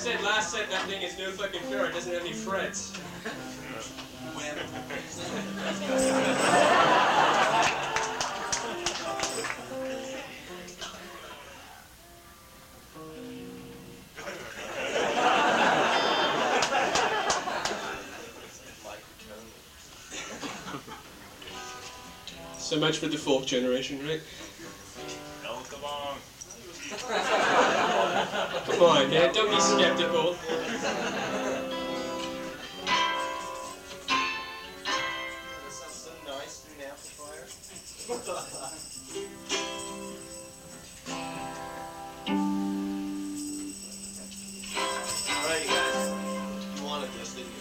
said last set that thing is no fucking fair. It doesn't have any frets. So much for the fourth generation, right? Don't come on. Come on, man, don't be skeptical. That sounds so nice through an amplifier. Alright, you guys. You wanted this, didn't you?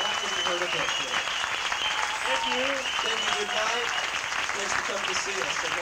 Thank you. Good night. Thanks for coming to see us.